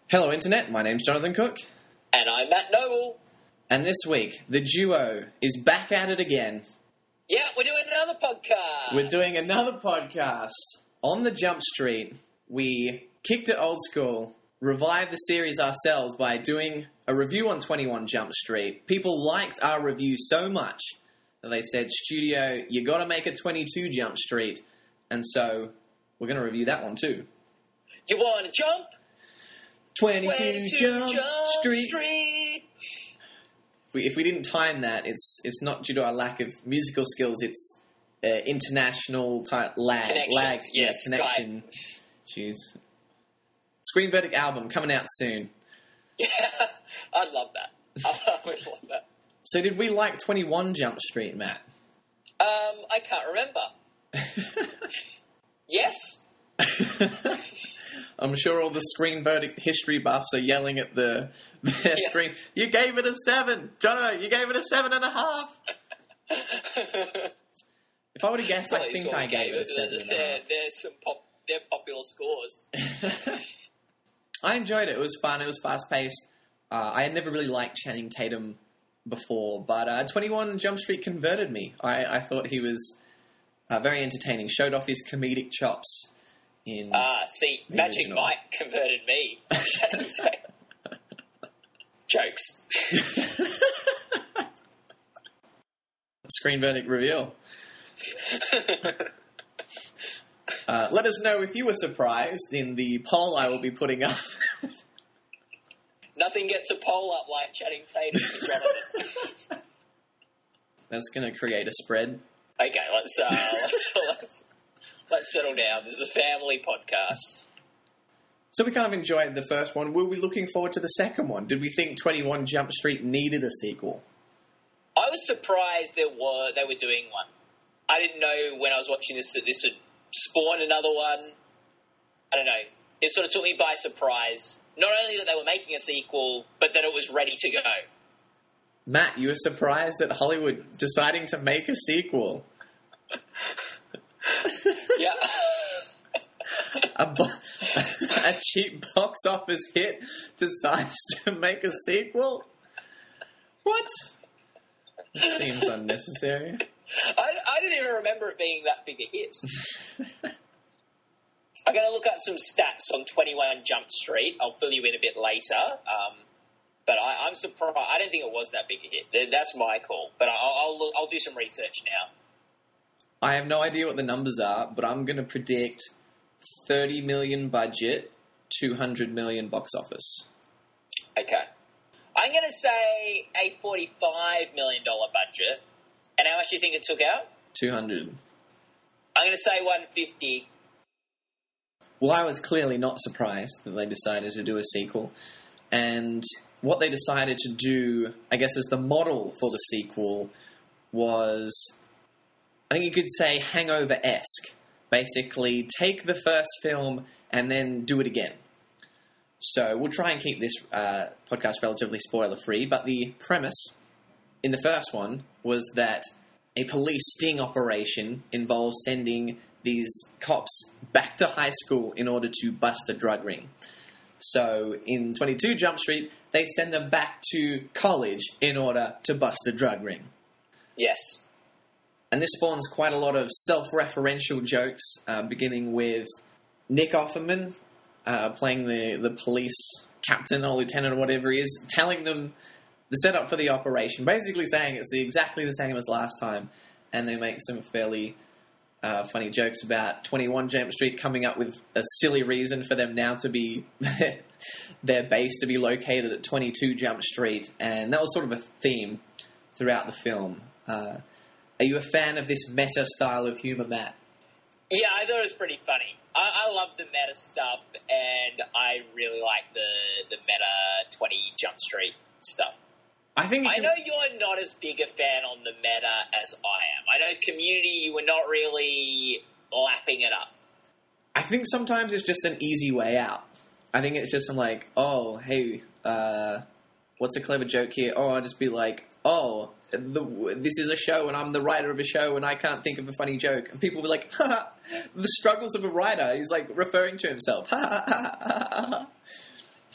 Hello Internet, my name's Jonathan Cook. And I'm Matt Noble. And this week, the duo is back at it again. Yeah, we're doing another podcast. We're doing another podcast. On the Jump Street, we kicked it old school, revived the series ourselves by doing a review on 21 Jump Street. People liked our review so much that they said, Studio, you gotta make a 22 Jump Street. And so, we're gonna review that one too. You wanna jump? 22 Jump Street. If we didn't time that, it's not due to our lack of musical skills. It's international type lag, connection. Jeez. Screen Verdict album coming out soon. Yeah, I'd love that. I would love that. So, did we like 21 Jump Street, Matt? I can't remember. Yes. I'm sure all the Screen Verdict history buffs are yelling at their screen. You gave it a 7, Jono. You gave it a 7.5. If I were to guess, I think I gave it a 7.5. They're popular scores. I enjoyed it. It was fun. It was fast paced. I had never really liked Channing Tatum before, but 21 Jump Street converted me. I thought he was very entertaining. Showed off his comedic chops. Magic original. Mike converted me. Jokes. Screen Verdict reveal. Let us know if you were surprised in the poll I will be putting up. Nothing gets a poll up like Channing Tatum and Jonathan. That's going to create a spread. Okay, let's settle down. This is a family podcast. So we kind of enjoyed the first one. Were we looking forward to the second one? Did we think 21 Jump Street needed a sequel? I was surprised they were doing one. I didn't know when I was watching this that this would spawn another one. I don't know. It sort of took me by surprise. Not only that they were making a sequel, but that it was ready to go. Matt, you were surprised at Hollywood deciding to make a sequel. Yeah. A cheap box office hit decides to make a sequel? What? It seems unnecessary. I didn't even remember it being that big a hit. I'm going to look up some stats on 21 Jump Street. I'll fill you in a bit later. But I'm surprised. I don't think it was that big a hit. That's my call. But I'll do some research now. I have no idea what the numbers are, but I'm going to predict 30 million budget, 200 million box office. Okay. I'm going to say a $45 million budget. And how much do you think it took out? 200. I'm going to say 150. Well, I was clearly not surprised that they decided to do a sequel. And what they decided to do, I guess, as the model for the sequel was, I think you could say, Hangover-esque. Basically, take the first film and then do it again. So we'll try and keep this podcast relatively spoiler-free, but the premise in the first one was that a police sting operation involves sending these cops back to high school in order to bust a drug ring. So in 22 Jump Street, they send them back to college in order to bust a drug ring. Yes. And this spawns quite a lot of self-referential jokes, beginning with Nick Offerman playing the police captain or lieutenant or whatever he is, telling them the setup for the operation, basically saying it's exactly the same as last time, and they make some fairly funny jokes about 21 Jump Street coming up with a silly reason for them now to be their base to be located at 22 Jump Street, and that was sort of a theme throughout the film. Are you a fan of this meta style of humour, Matt? Yeah, I thought it was pretty funny. I love the meta stuff, and I really like the meta 20 Jump Street stuff. I know you're not as big a fan on the meta as I am. I know Community, you were not really lapping it up. I think sometimes it's just an easy way out. I think it's just like, oh, hey, what's a clever joke here? Oh, I'll just be like, oh, this is a show and I'm the writer of a show and I can't think of a funny joke. And people will be like, ha, the struggles of a writer. He's like referring to himself. Ha, ha, ha, ha, ha.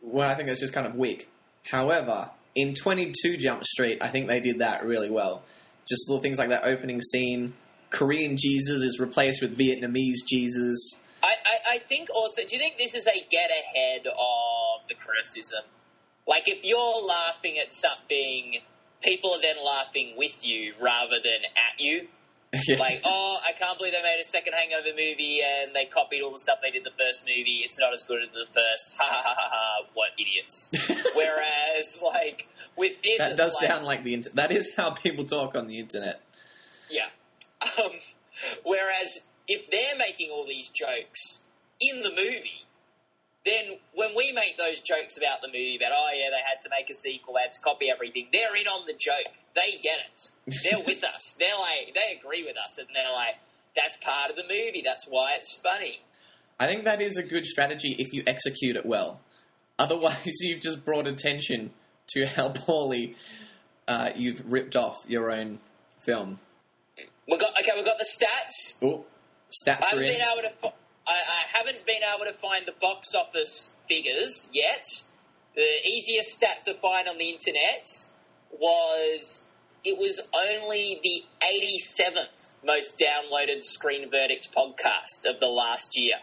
well, I think it's just kind of weak. However, in 22 Jump Street, I think they did that really well. Just little things like that opening scene. Korean Jesus is replaced with Vietnamese Jesus. I think also, do you think this is a get ahead of the criticism? Like, if you're laughing at something, people are then laughing with you rather than at you. Yeah. Like, oh, I can't believe they made a second Hangover movie and they copied all the stuff they did in the first movie. It's not as good as the first. Ha ha ha ha ha, what idiots. Whereas, like, with this... That does sound like the internet. That is how people talk on the internet. Yeah. Whereas, if they're making all these jokes in the movie, then when we make those jokes about the movie, about, oh yeah, they had to make a sequel, they had to copy everything, they're in on the joke. They get it. They're with us. They're like, they agree with us, and they're like, that's part of the movie, that's why it's funny. I think that is a good strategy if you execute it well. Otherwise, you've just brought attention to how poorly you've ripped off your own film. We've got the stats. Oh, stats are in. I haven't been able to find the box office figures yet. The easiest stat to find on the internet was only the 87th most downloaded Screen Verdict podcast of the last year.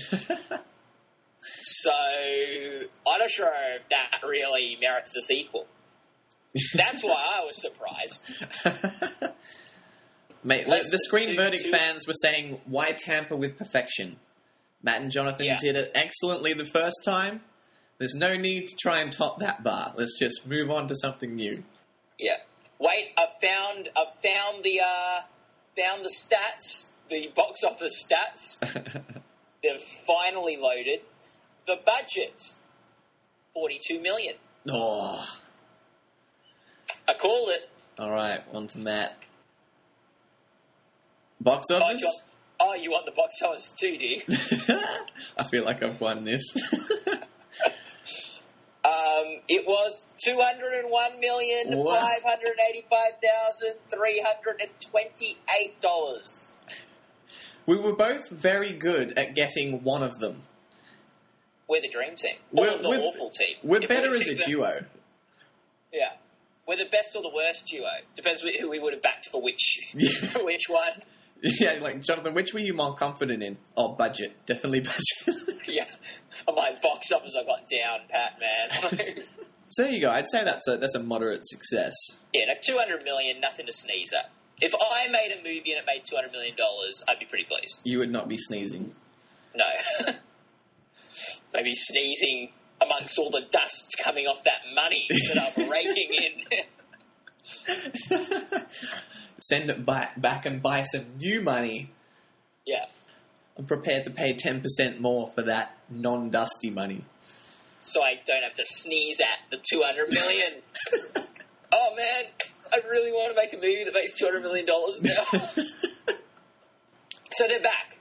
So I'm not sure if that really merits a sequel. That's why I was surprised. Mate, the Screen Verdict fans were saying, why tamper with perfection? Matt and Jonathan did it excellently the first time. There's no need to try and top that bar. Let's just move on to something new. Yeah. Wait, I found the stats, the box office stats. They're finally loaded. The budget, $42 million. Oh. I called it. All right, on to Matt. Box office? Oh, you want the box office too, do you? I feel like I've won this. It was $201,585,328. We were both very good at getting one of them. We're the dream team. Or the awful team. We're better as a duo. Yeah. We're the best or the worst duo. Depends who we would have backed for which one. Yeah, like, Jonathan, which were you more confident in? Oh, budget. Definitely budget. Yeah. I'm like, box office I got down, pat, man. So there you go. I'd say that's a moderate success. Yeah, like $200 million, nothing to sneeze at. If I made a movie and it made $200 million, I'd be pretty pleased. You would not be sneezing. No. Maybe sneezing amongst all the dust coming off that money that I'm raking in. Send it back and buy some new money. Yeah. I'm prepared to pay 10% more for that non-dusty money. So I don't have to sneeze at the $200 million. Oh, man, I really want to make a movie that makes $200 million now. So they're back.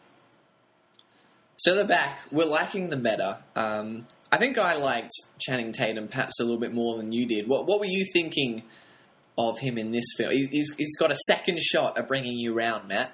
We're liking the meta. I think I liked Channing Tatum perhaps a little bit more than you did. What were you thinking of him in this film? He's got a second shot at bringing you round, Matt.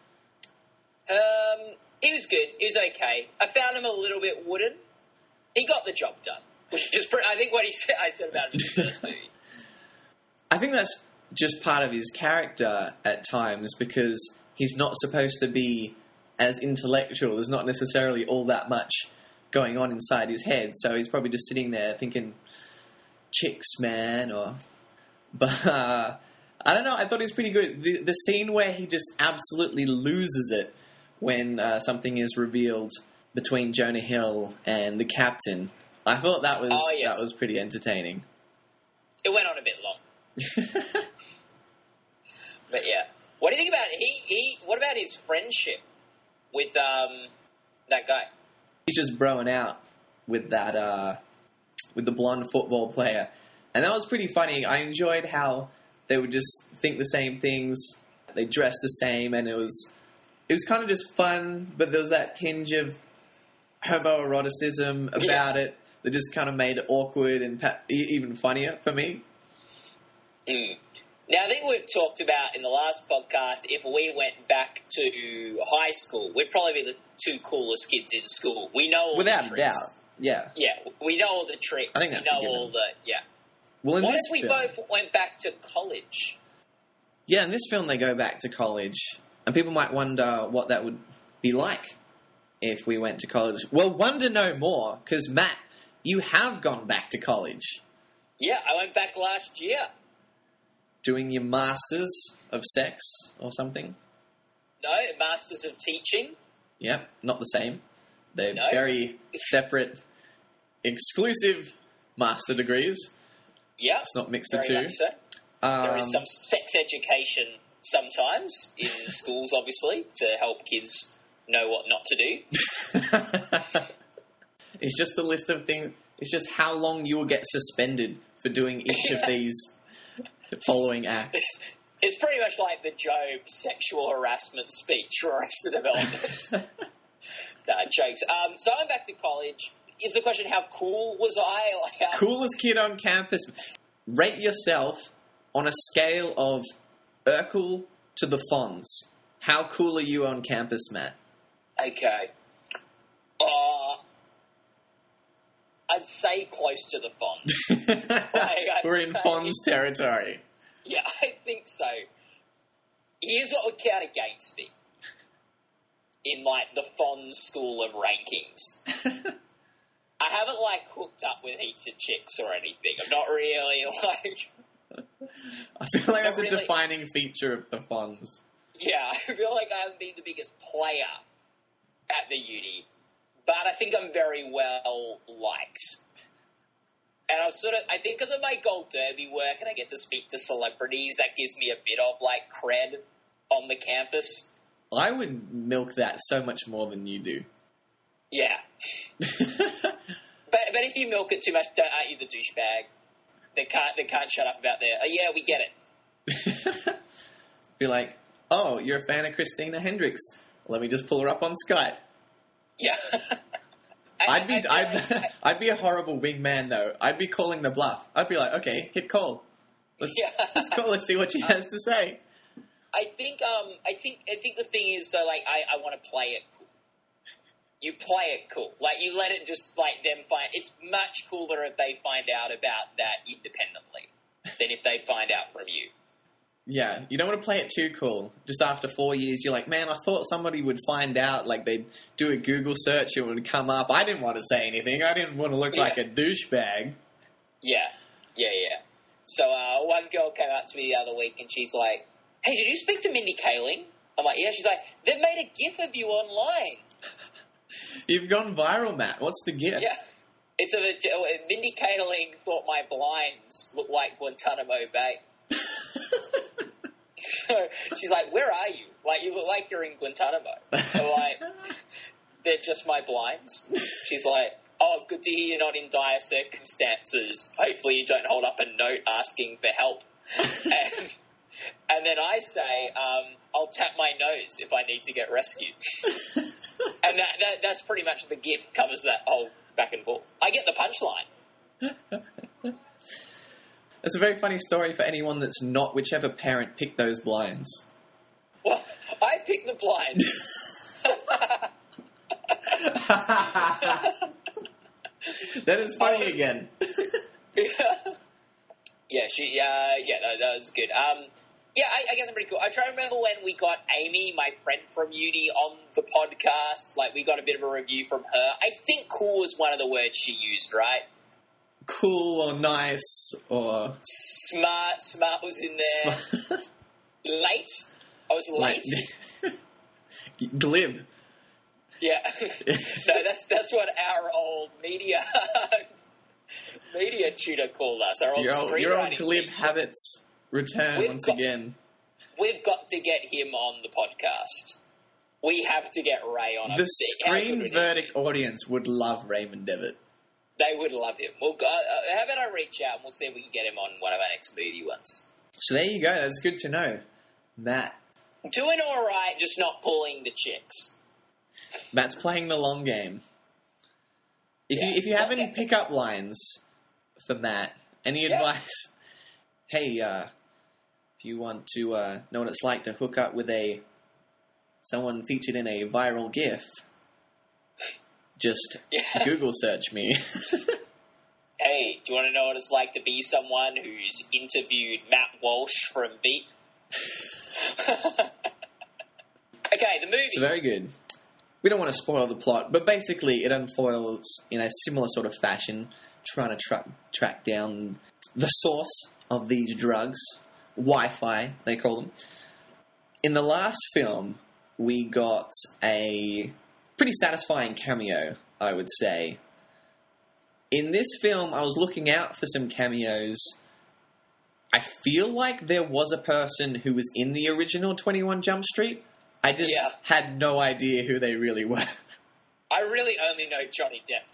He was good. He was okay. I found him a little bit wooden. He got the job done, which is I think what I said about him in the first movie. I think that's just part of his character at times because he's not supposed to be as intellectual. There's not necessarily all that much going on inside his head, so he's probably just sitting there thinking, chicks, man, But I don't know, I thought he was pretty good. The scene where he just absolutely loses it when something is revealed between Jonah Hill and the captain, I thought that was pretty entertaining. It went on a bit long. But yeah. What do you think about what about his friendship with that guy? He's just broing out with that with the blonde football player. And that was pretty funny. I enjoyed how they would just think the same things. They dressed the same, and it was kind of just fun, but there was that tinge of homoeroticism about it that just kind of made it awkward and even funnier for me. Mm. Now, I think we've talked about in the last podcast, if we went back to high school, we'd probably be the two coolest kids in school. We know all without the a doubt. Yeah. Yeah, we know all the tricks. I think that's we know all the... Yeah. Well, in what this if we film, both went back to college? Yeah, in this film they go back to college, and people might wonder what that would be like if we went to college. Well, wonder no more, because Matt, you have gone back to college. Yeah, I went back last year. Doing your Masters of Sex or something? No, Masters of Teaching. Yep, not the same. They're very separate, exclusive master degrees. Yeah. It's not mixed the two. Much so. There is some sex education sometimes in schools, obviously, to help kids know what not to do. It's just a list of things. It's just how long you will get suspended for doing each of these following acts. It's pretty much like the Job sexual harassment speech for Arrested Development. Jokes. So I'm back to college. Is the question, how cool was I? Coolest kid on campus. Rate yourself on a scale of Urkel to the Fonz. How cool are you on campus, Matt? Okay. I'd say close to the Fonz. We're in Fonz territory. Yeah, I think so. Here's what would count against me in, the Fonz school of rankings. I haven't, hooked up with heaps of chicks or anything. I'm not really, I feel like that's a defining feature of the Fonz. Yeah, I feel like I haven't been the biggest player at the uni, but I think I'm very well liked. And I think because of my Gold Derby work and I get to speak to celebrities, that gives me a bit of, cred on the campus. I would milk that so much more than you do. Yeah. But if you milk it too much, aren't you the douchebag? They can't shut up about their, oh yeah, we get it. Be like, oh, you're a fan of Christina Hendricks. Let me just pull her up on Skype. Yeah. I'd be a horrible wingman though. I'd be calling the bluff. I'd be like, okay, hit call. Let's call. Let's see what she has to say. I think the thing is though, I want to play it cool. You play it cool. You let it just them find. It's much cooler if they find out about that independently than if they find out from you. Yeah, you don't want to play it too cool. Just after 4 years, you're like, man, I thought somebody would find out. They'd do a Google search, it would come up. I didn't want to say anything. I didn't want to look like a douchebag. Yeah. So one girl came up to me the other week, and she's like, hey, did you speak to Mindy Kaling? I'm like, yeah. She's like, they've made a GIF of you online. You've gone viral, Matt. What's the GIF? Yeah. It's Mindy Kaling thought my blinds looked like Guantanamo Bay. So she's like, where are you? You look like you're in Guantanamo. I'm like, they're just my blinds. She's like, oh, good to hear you're not in dire circumstances. Hopefully you don't hold up a note asking for help. And then I say, I'll tap my nose if I need to get rescued. And that's pretty much the gift covers that whole back and forth. I get the punchline. It's a very funny story for anyone that's not whichever parent picked those blinds. Well, I picked the blinds. That is funny again. Yeah, that was good. Yeah, I guess I'm pretty cool. I try to remember when we got Amy, my friend from uni, on the podcast. We got a bit of a review from her. I think cool was one of the words she used, right? Cool or nice or... Smart was in there. Late? I was late. Glib. Yeah. No, that's what our old media tutor called us. Our old your old glib teacher. Habits return once again. We've got to get him on the podcast. We have to get Ray on. The Screen Verdict audience would love Raymond Devitt. They would love him. How about I reach out and we'll see if we can get him on one of our next movie ones. So there you go. That's good to know. Matt. Doing all right, just not pulling the chicks. Matt's playing the long game. If you have any pickup lines for Matt, any advice? Hey, if you want to know what it's like to hook up with someone featured in a viral GIF, Just Google search me. Hey, do you want to know what it's like to be someone who's interviewed Matt Walsh from Veep? Okay, the movie. It's very good. We don't want to spoil the plot, but basically it unfolds in a similar sort of fashion, trying to track down the source of these drugs, Wi-Fi, they call them. In the last film, we got a pretty satisfying cameo, I would say. In this film, I was looking out for some cameos. I feel like there was a person who was in the original 21 Jump Street. I just had no idea who they really were. I really only know Johnny Depp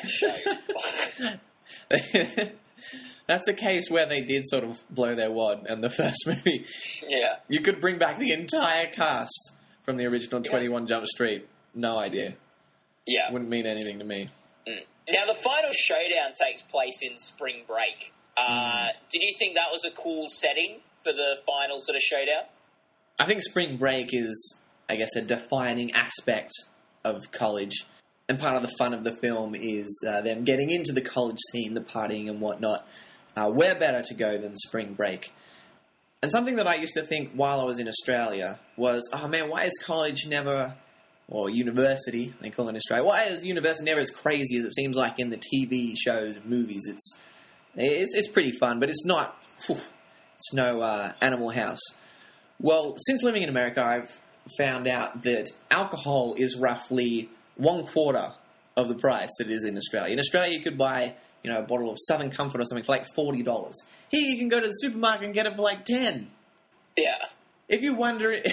from that show. That's a case where they did sort of blow their wad in the first movie. Yeah. You could bring back the entire cast from the original 21 Jump Street. No idea. Yeah. Wouldn't mean anything to me. Now, the final showdown takes place in Spring Break. Did you think that was a cool setting for the final sort of showdown? I think Spring Break is, I guess, a defining aspect of college. And part of the fun of the film is them getting into the college scene, the partying and whatnot. Where better to go than Spring Break? And something that I used to think while I was in Australia was, oh man, why is college never... or university, they call it in Australia. Why is university never as crazy as it seems like in the TV shows and movies? It's pretty fun, but it's not. It's no Animal House. Well, since living in America, I've found out that alcohol is roughly 1/4 of the price that it is in Australia. In Australia, you could buy, a bottle of Southern Comfort or something for like $40. Here, you can go to the supermarket and get it for like $10. Yeah. If you're wondering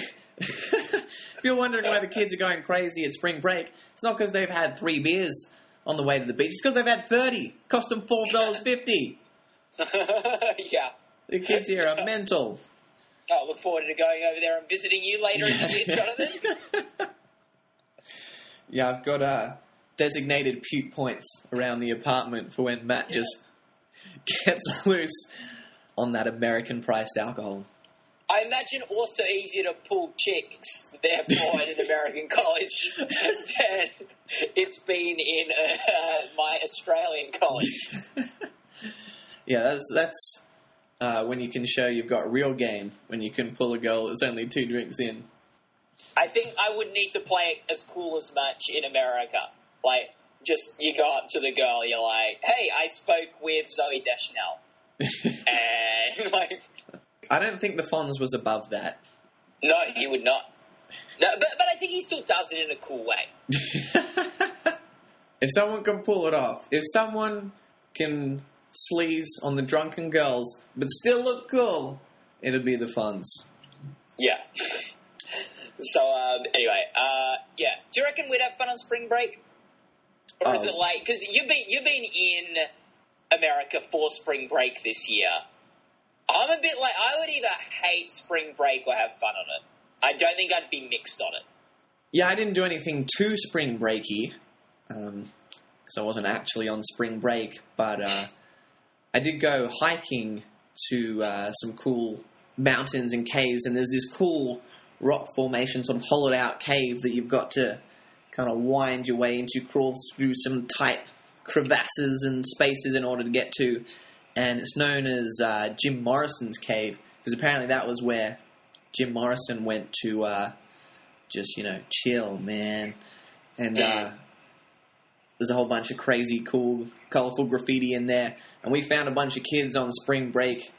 why the kids are going crazy at Spring Break, it's not because they've had 3 beers on the way to the beach. It's because they've had 30. Cost them $4.50. Yeah. The kids here are mental. I look forward to going over there and visiting you later in the year, Jonathan. Yeah, I've got designated puke points around the apartment for when Matt just gets loose on that American-priced alcohol. I imagine also easier to pull chicks, therefore, in an American college than it's been in my Australian college. Yeah, that's when you can show you've got real game, when you can pull a girl that's only 2 drinks in. I think I would need to play it as cool as much in America. Like, just, you go up to the girl, you're like, hey, I spoke with Zooey Deschanel. And, like... I don't think the Fonz was above that. No, he would not. No, but I think he still does it in a cool way. If someone can pull it off, if someone can sleaze on the drunken girls but still look cool, it'll be the Fonz. Yeah. So, anyway, yeah. Do you reckon we'd have fun on Spring Break? Or is it like... Because you've been in America for Spring Break this year. I'm a bit like, I would either hate Spring Break or have fun on it. I don't think I'd be mixed on it. Yeah, I didn't do anything too Spring Breaky, because I wasn't actually on Spring Break, but I did go hiking to some cool mountains and caves, and there's this cool rock formation, sort of hollowed out cave that you've got to kind of wind your way into, crawl through some tight crevasses and spaces in order to get to. And it's known as Jim Morrison's cave, because apparently that was where Jim Morrison went to just, chill, man. And there's a whole bunch of crazy, cool, colorful graffiti in there. And we found a bunch of kids on Spring Break,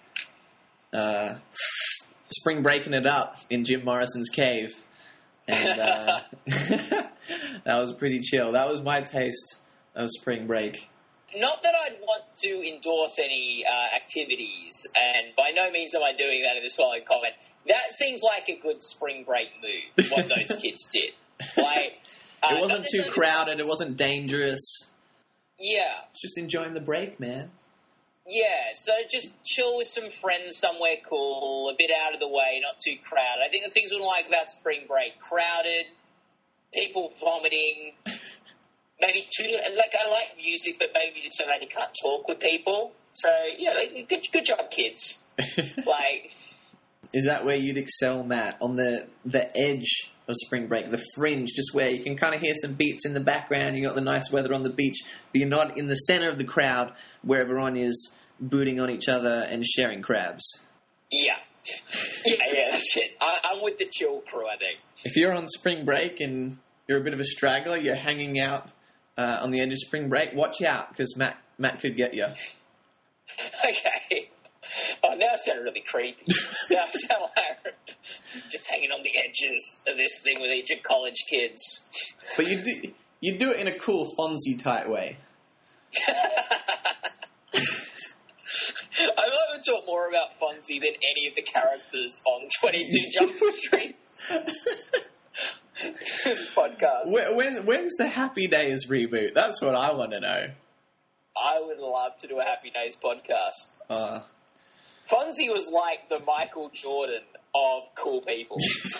spring breaking it up in Jim Morrison's cave. And that was pretty chill. That was my taste of Spring Break. Not that I'd want to endorse any activities, and by no means am I doing that in this following comment. That seems like a good Spring Break move, what those kids did. Like, it wasn't too crowded, it wasn't dangerous. Yeah. It's just enjoying the break, man. Yeah, so just chill with some friends somewhere cool, a bit out of the way, not too crowded. I think the things we like about Spring Break, crowded, people vomiting... Maybe I like music, but maybe just so that you can't talk with people. So, yeah, good job, kids. Is that where you'd excel, Matt? On the edge of Spring Break. The fringe, just where you can kind of hear some beats in the background. You got the nice weather on the beach, but you're not in the center of the crowd where everyone is booting on each other and sharing crabs. Yeah. Yeah, that's it. I'm with the chill crew, I think. If you're on Spring Break and you're a bit of a straggler, you're hanging out on the edge of Spring Break, watch out, because Matt could get you. Okay. Oh, now I sound really creepy. Now I sound like just hanging on the edges of this thing with each of college kids. But you do it in a cool Fonzie type way. I've learned to talk more about Fonzie than any of the characters on 22 Jump Street. This podcast. When's the Happy Days reboot? That's what I want to know. I would love to do a Happy Days podcast. Fonzie was like the Michael Jordan of cool people.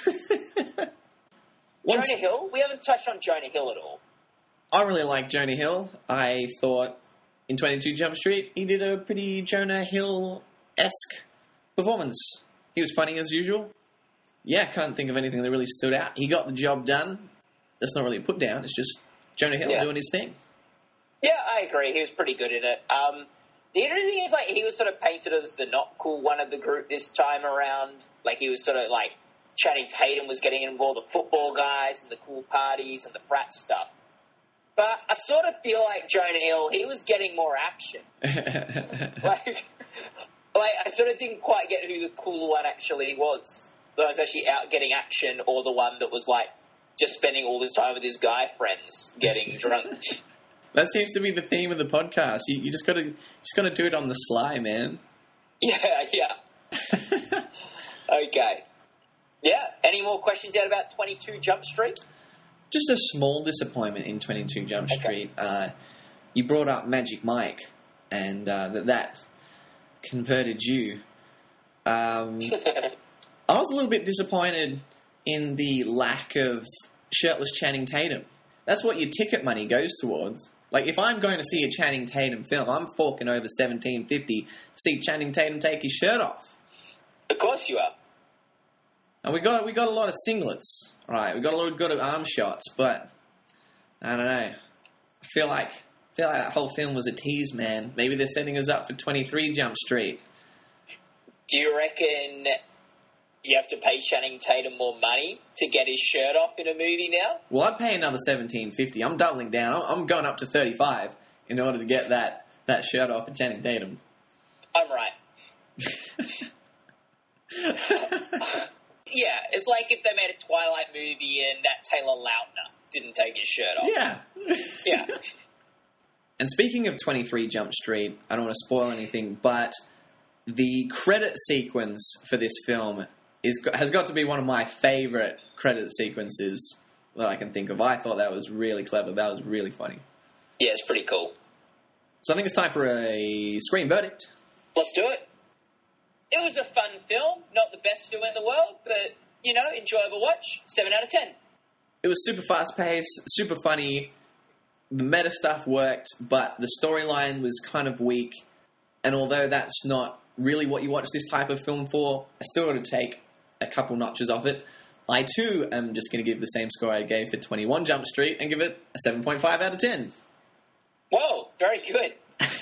Jonah Hill? We haven't touched on Jonah Hill at all. I really like Jonah Hill. I thought in 22 Jump Street he did a pretty Jonah Hill-esque performance. He was funny as usual. Yeah, can't think of anything that really stood out. He got the job done. That's not really a put down. It's just Jonah Hill doing his thing. Yeah, I agree. He was pretty good in it. The other thing is, like, he was sort of painted as the not cool one of the group this time around. Like, he was sort of like Channing Tatum was getting involved, the football guys and the cool parties and the frat stuff. But I sort of feel like Jonah Hill, he was getting more action. like I sort of didn't quite get who the cool one actually was. That was actually out getting action, or the one that was like just spending all his time with his guy friends getting drunk. That seems to be the theme of the podcast. You just gotta do it on the sly, man. Yeah. Okay. Yeah. Any more questions out about 22 Jump Street? Just a small disappointment in 22 Jump Street. You brought up Magic Mike, and that converted you. I was a little bit disappointed in the lack of shirtless Channing Tatum. That's what your ticket money goes towards. Like, if I'm going to see a Channing Tatum film, I'm forking over $17.50 to see Channing Tatum take his shirt off. Of course you are. And we got a lot of singlets, right? We got a lot of good arm shots, but I don't know. I feel like that whole film was a tease, man. Maybe they're setting us up for 23 Jump Street. Do you reckon you have to pay Channing Tatum more money to get his shirt off in a movie now? Well, I'd pay another $17.50. I'm doubling down. I'm going up to $35 in order to get that shirt off of Channing Tatum. I'm right. Yeah, it's like if they made a Twilight movie and that Taylor Lautner didn't take his shirt off. Yeah. And speaking of 23 Jump Street, I don't want to spoil anything, but the credit sequence for this film has got to be one of my favorite credit sequences that I can think of. I thought that was really clever. That was really funny. Yeah, it's pretty cool. So I think it's time for a screen verdict. Let's do it. It was a fun film. Not the best film in the world, but, enjoyable watch. 7 out of 10. It was super fast-paced, super funny. The meta stuff worked, but the storyline was kind of weak. And although that's not really what you watch this type of film for, I still got to take a couple notches off it. I, too, am just going to give the same score I gave for 21 Jump Street and give it a 7.5 out of 10. Whoa, very good.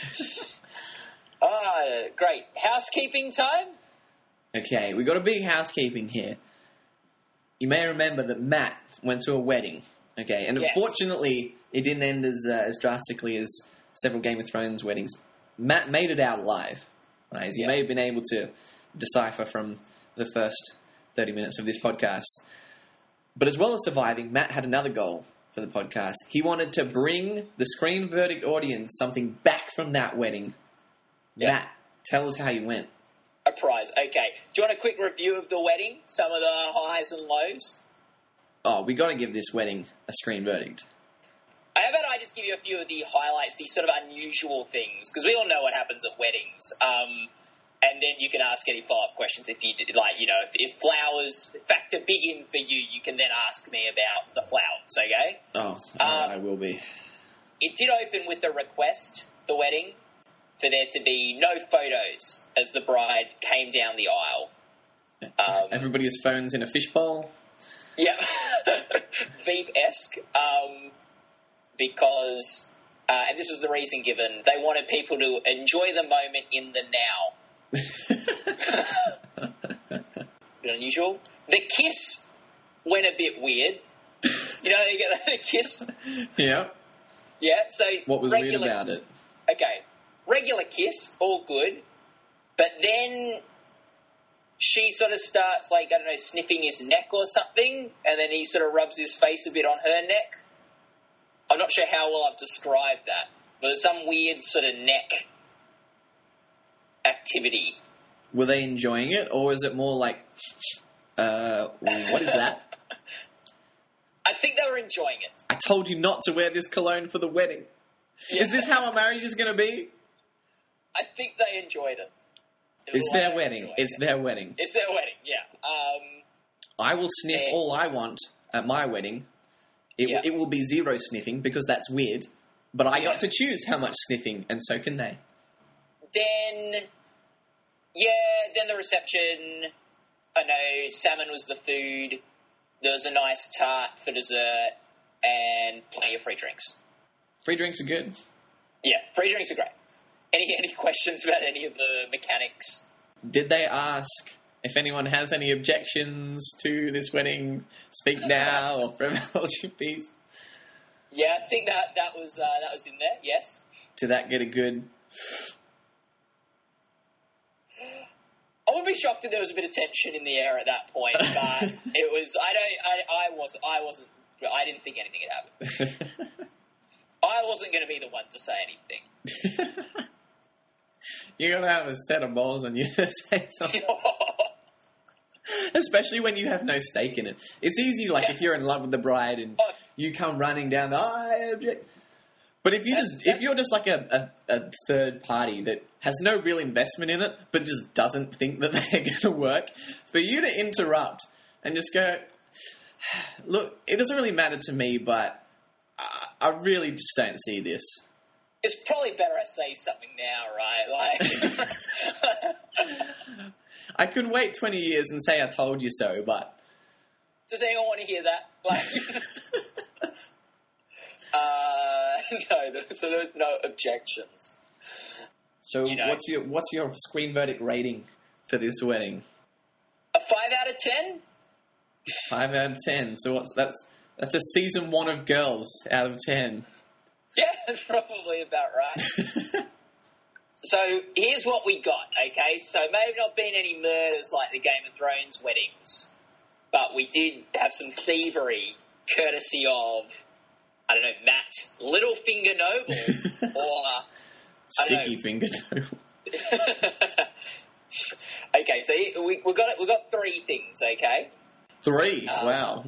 Great. Housekeeping time? Okay, we got a big housekeeping here. You may remember that Matt went to a wedding, okay? And yes. Unfortunately, it didn't end as drastically as several Game of Thrones weddings. Matt made it out alive, right? As you may have been able to decipher from the first 30 minutes of this podcast. But as well as surviving, Matt had another goal for the podcast. He wanted to bring the Screen Verdict audience something back from that wedding. Yeah. Matt, tell us how you went. A prize. Okay. Do you want a quick review of the wedding? Some of the highs and lows? Oh, we got to give this wedding a Screen Verdict. How about I just give you a few of the highlights, these sort of unusual things, because we all know what happens at weddings. And then you can ask any follow-up questions if you like. If flowers factor big in for you, you can then ask me about the flowers. Okay? Oh, I will be. It did open with a request, the wedding, for there to be no photos as the bride came down the aisle. Everybody's phones in a fishbowl. Yeah. Veep-esque. Because, and this was the reason given, they wanted people to enjoy the moment in the now. Bit unusual. The kiss went a bit weird. You know, you get that kiss? Yeah. Yeah, so... What was weird about it? Okay. Regular kiss, all good. But then she sort of starts, like, I don't know, sniffing his neck or something, and then he sort of rubs his face a bit on her neck. I'm not sure how well I've described that, but there's some weird sort of neck activity. Were they enjoying it, or was it more like, what is that? I think they were enjoying it. I told you not to wear this cologne for the wedding. Yeah. Is this how our marriage is going to be? I think they enjoyed it. It's their wedding. It's their wedding. It's their wedding, yeah. I will sniff all I want at my wedding. It will be zero sniffing because that's weird. But I got to choose how much sniffing, and so can they. Then the reception. I know salmon was the food. There was a nice tart for dessert and plenty of free drinks. Free drinks are good. Yeah, free drinks are great. Any questions about any of the mechanics? Did they ask if anyone has any objections to this wedding? Speak now or forever hold your peace. Yeah, I think that was in there. Yes. Did that get a good? I would be shocked if there was a bit of tension in the air at that point, but it was. I didn't think anything had happened. I wasn't going to be the one to say anything. You're going to have a set of balls on you to say something. Especially when you have no stake in it. It's easy, like, if you're in love with the bride and you come running down I object. But if you're just like a third party that has no real investment in it, but just doesn't think that they're going to work, for you to interrupt and just go, look, it doesn't really matter to me, but I really just don't see this. It's probably better I say something now, right? Like, I could wait 20 years and say I told you so, but... Does anyone want to hear that? Like, no, so there's no objections. So what's your screen verdict rating for this wedding? A 5 out of 10? 5 out of 10. So that's a season 1 of Girls out of 10. Yeah, that's probably about right. So here's what we got, okay? So maybe not been any murders like the Game of Thrones weddings, but we did have some thievery courtesy of, I don't know, Matt Littlefinger Noble or Sticky Finger Noble. Okay, so we got 3 things, okay? 3? Wow.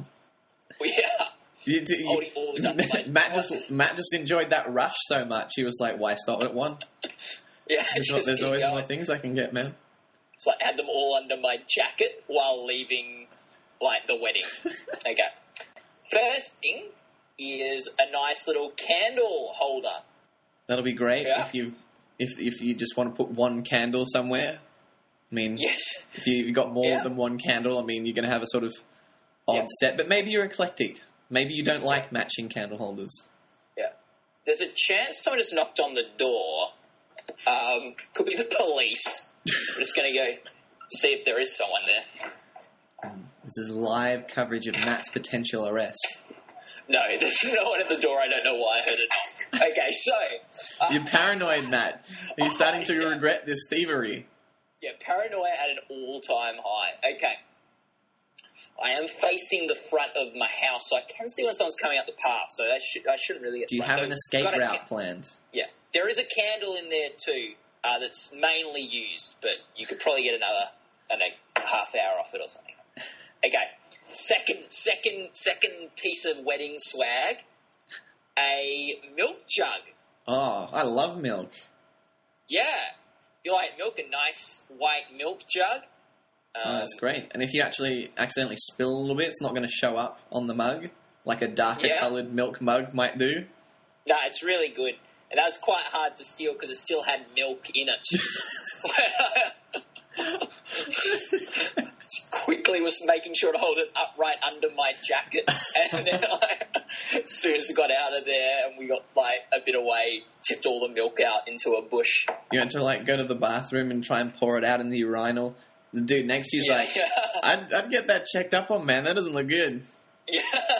Yeah. Matt just enjoyed that rush so much. He was like, "Why stop at 1?" Yeah, there's always more things I can get, man. It's like had them all under my jacket while leaving, like, the wedding. Okay. First thing is a nice little candle holder. That'll be great if you just want to put one candle somewhere. I mean, yes. If you've got more than one candle, I mean, you're going to have a sort of odd set. But maybe you're eclectic. Maybe you don't like matching candle holders. Yeah. There's a chance someone just knocked on the door. Could be the police. I'm just going to go see if there is someone there. This is live coverage of Matt's potential arrest. No, there's no one at the door. I don't know why I heard a knock. Okay, so... You're paranoid, Matt. Are you starting to regret this thievery? Yeah, paranoia at an all-time high. Okay. I am facing the front of my house, so I can see when someone's coming out the path, so I shouldn't really get... Do you have an escape route planned? Yeah. There is a candle in there, too, that's mainly used, but you could probably get another, I don't know, half hour off it or something. Okay. Second piece of wedding swag, a milk jug. Oh, I love milk. Yeah. You like milk, a nice white milk jug. Oh, that's great. And if you actually accidentally spill a little bit, it's not going to show up on the mug, like a darker coloured milk mug might do. No, it's really good. And that was quite hard to steal because it still had milk in it. It's quickly was making sure to hold it up right under my jacket. And then as soon as we got out of there and we got a bit away, tipped all the milk out into a bush. You had to go to the bathroom and try and pour it out in the urinal. The dude next to you's I'd get that checked up on, man. That doesn't look good. Yeah.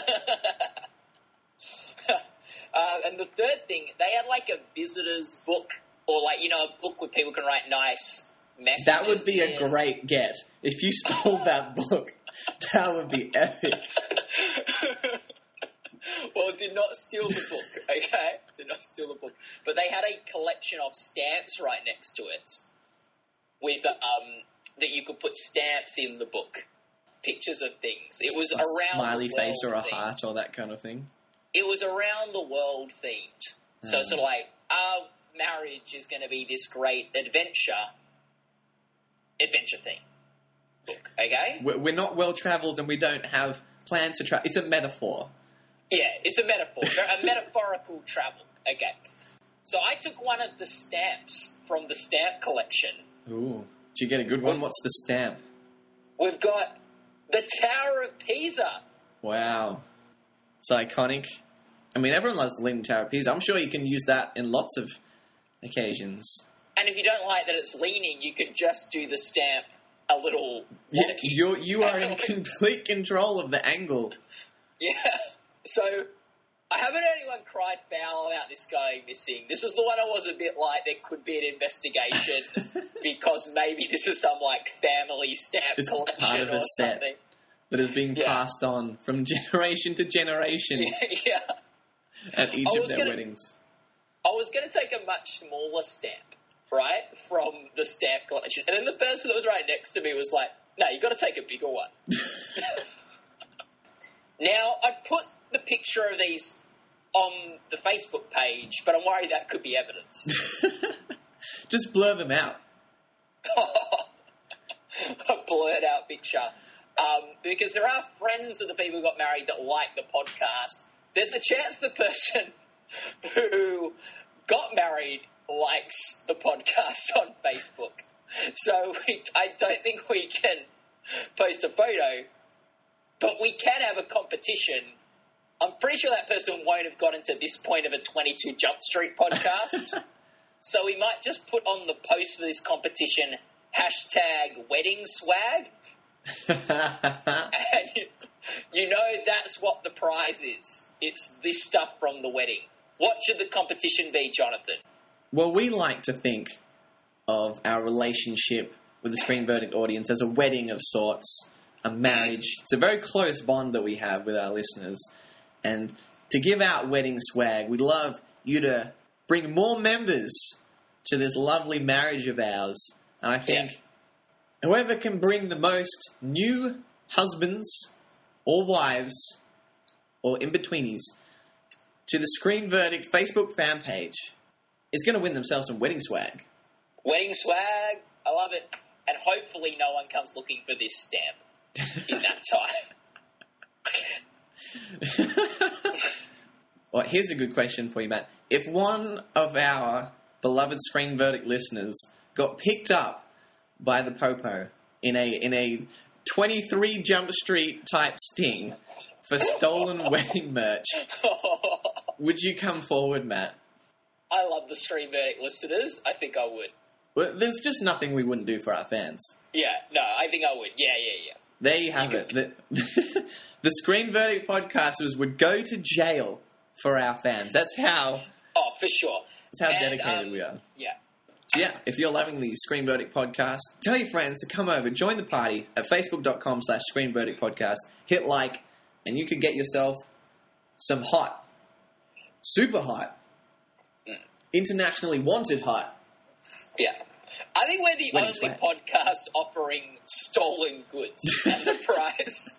And the third thing, they had a visitor's book or a book where people can write nice messages. That would be a great get. If you stole that book, that would be epic. Well, did not steal the book, okay? Did not steal the book. But they had a collection of stamps right next to it with that you could put stamps in the book. Pictures of things. It was around smiley the world face or a themed. heart or that kind of thing. It was around the world themed. So sort of our marriage is going to be this great adventure thing book, okay? We're not well-travelled and we don't have plans to travel. It's a metaphor. Yeah, it's a metaphor. A metaphorical travel. Okay. So I took one of the stamps from the stamp collection. Ooh. Did you get a good one? What's the stamp? We've got the Tower of Pisa. Wow. It's iconic. I mean, everyone loves the Leaning Tower of Pisa. I'm sure you can use that in lots of occasions. And if you don't like that it's leaning, you could just do the stamp a little wonky. Yeah, you are in complete control of the angle. Yeah. So, I haven't heard anyone cry foul about this going missing. This was the one I was a bit like, there could be an investigation because maybe this is some, family stamp collection part of a set something. that is being passed on from generation to generation. Yeah. At each of their weddings. I was going to take a much smaller stamp, right, from the stamp collection. And then the person that was right next to me was like, no, you've got to take a bigger one. Now, I put the picture of these on the Facebook page, but I'm worried that could be evidence. Just blur them out. A blurred out picture. Because there are friends of the people who got married that like the podcast. There's a chance the person who got married likes the podcast on Facebook. So I don't think we can post a photo, but we can have a competition. I'm pretty sure that person won't have gotten to this point of a 22 Jump Street podcast. So we might just put on the post for this competition, #WeddingSwag. And you know that's what the prize is. It's this stuff from the wedding. What should the competition be, Jonathan? Well, we like to think of our relationship with the Screen Verdict audience as a wedding of sorts, a marriage. It's a very close bond that we have with our listeners. And to give out wedding swag, we'd love you to bring more members to this lovely marriage of ours. And I think whoever can bring the most new husbands or wives or in-betweenies to the Screen Verdict Facebook fan page is going to win themselves some wedding swag. Wedding swag, I love it. And hopefully no one comes looking for this stamp in that time. Well, here's a good question for you, Matt. If one of our beloved Screen Verdict listeners got picked up by the Popo in a 23 Jump Street type sting for stolen wedding merch, would you come forward, Matt? I love the Screen Verdict listeners. I think I would. Well, there's just nothing we wouldn't do for our fans. Yeah, no, I think I would. Yeah. There you have it. The Screen Verdict podcasters would go to jail for our fans. That's how... Oh, for sure. That's how dedicated we are. Yeah. So yeah, if you're loving the Screen Verdict podcast, tell your friends to come over, join the party at facebook.com/Screen Verdict podcast, hit like, and you could get yourself some hot, super hot, internationally wanted hot. Yeah. I think we're the only podcast offering stolen goods as a prize.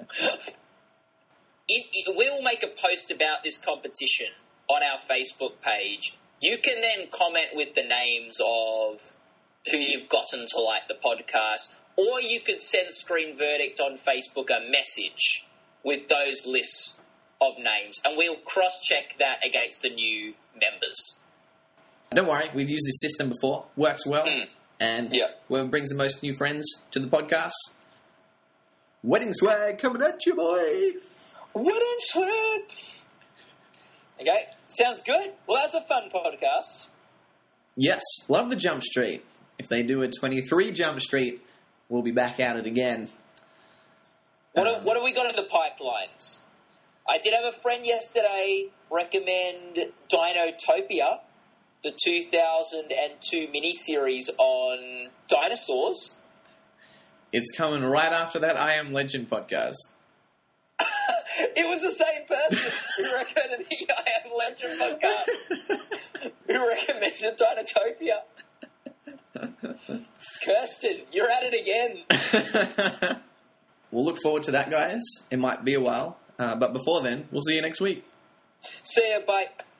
We will make a post about this competition on our Facebook page. You can then comment with the names of who you've gotten to like the podcast, or you could send Screen Verdict on Facebook a message with those lists of names, and we'll cross-check that against the new members. Don't worry, we've used this system before. Works well. And whoever brings the most new friends to the podcast Wedding swag coming at you, boy. Wedding swag. Okay, sounds good. Well, that's a fun podcast. Yes, love the Jump Street. If they do a 23 Jump Street, we'll be back at it again. What have we got in the pipelines? I did have a friend yesterday recommend Dinotopia, the 2002 miniseries on dinosaurs. It's coming right after that I Am Legend podcast. It was the same person who recommended the I Am Legend podcast who recommended Dinotopia. Kirsten, you're at it again. We'll look forward to that, guys. It might be a while. But before then, we'll see you next week. See ya, bye.